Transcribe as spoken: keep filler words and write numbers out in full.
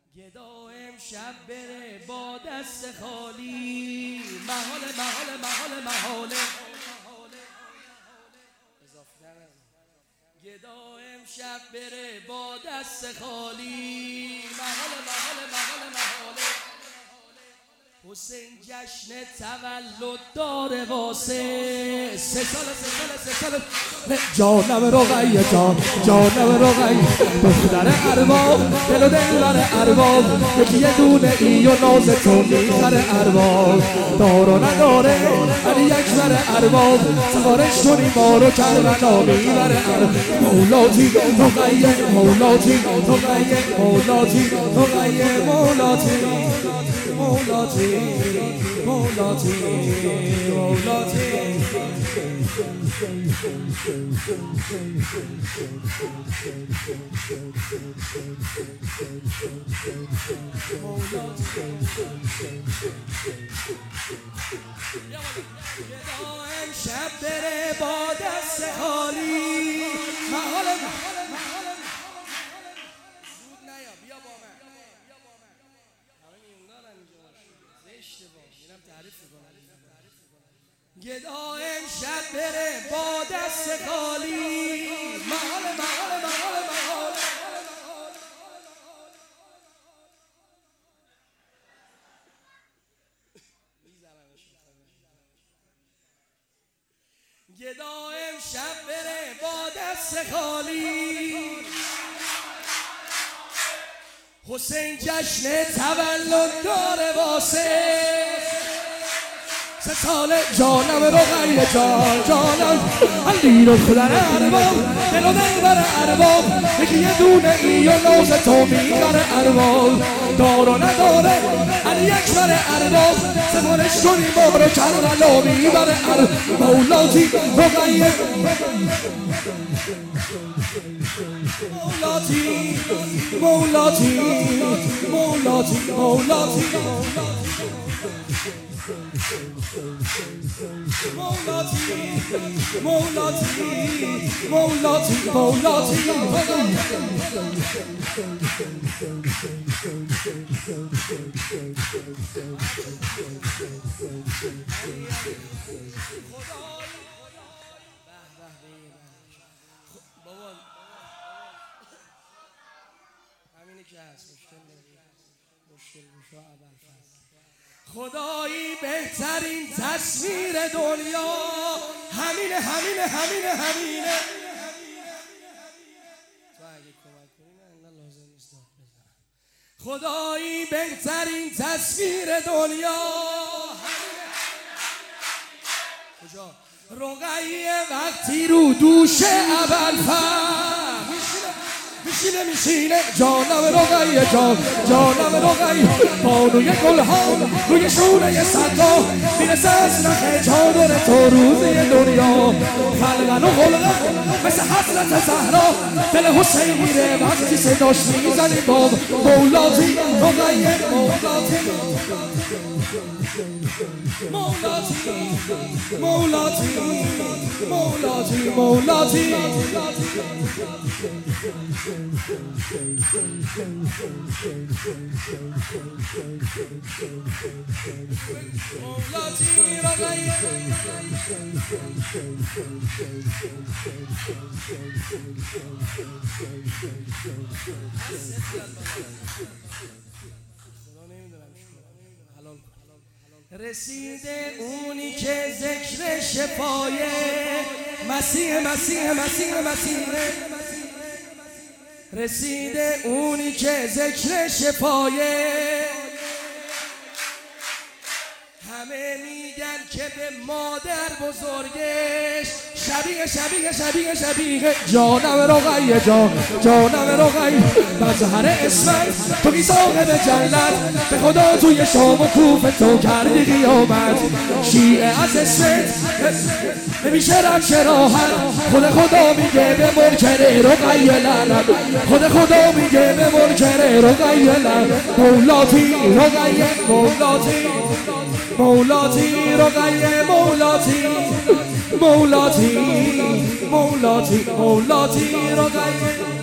گدا امشب بره با دست خالی، محال محال محال محاله. گدا امشب بره با دست خالی، محال محال محال محاله. حسین جشن تولد داره واسه سه سال سه سال سه سال. جانم رقیه جان جانم رقیه دختر ارباب، دل و دلبر ارباب، یکی یه دونه ای و ناز تو میخره ارباب. دار و نداره علی اکبر ارباب، سفارش کنی ما رو کربلا میبره ارباب. مولاتی رقیه مولاتی رقیه مولاتی رقیه مولاتی مولاتی مولاتی مولاتی. امشب بره با دست خالی، محال زود نیا بیا با من. گدا امشب بره با دست خالی، محال محال محال محال. گدا امشب بره با دست خالی، حسین جشن تولد داره واسه سه سال. جانم رقیه جان جانم علی دختر ارباب، دل و دلبر ارباب، یکی یه دونه ای و ناز تو میخره ارباب. دار و نداره علی اکبر ارباب، سفارش کنی ما رو کربلا میبره ارباب. مولاتی رقیه مولاتی مولاتی مولاتی مولاتی مولاتی مولاتی مولاتی مولاتی. بابا همینه که هست، مشکل مشکل خدایی بهترین تصویر دنیا همینه همینه همینه همینه. تو اگه کمک کنی نه انقدر لازم نیست داد بزنم. خدایی بهترین تصویر دنیا همینه. کجا؟ رقیه وقتی رو دوش ابوالفضل میشینه میشینه. جانم رقیه جان جانم رقیه، بانوی گلها روی شونه صدا میرسه از نخ چادر تو روزی دنیا. خلقن و خلقن مثل حضرت زهرا، دل حسین میره وقتی صداش میزنی باب. مولاتی رقیه مولاتی مولاتی مولاتی مولاتی مولاتی. رسیده اونی که ذکر شفایه، مسیح مسیح مسیح مسیح. رسیده اونی که ذکر شفایه، همه میگن که به مادر بزرگش شبیه شبیه شبیه شبیه. جانم رقیه جان جانم رقیه، مظهر اسمت تو کی صاحب جلت، به خدا توی شام و کوفه تو کردی قیامت. شیعه از اسمت نمیشه رد شراحت، خود خدا میگه به منکر رقیه لعنت، خود خدا میگه به منکر رقیه لعنت. مولاتی رقیه مولاتی مولاتی رقیه مولاتی مولاتی مولاتی مولاتی رقیه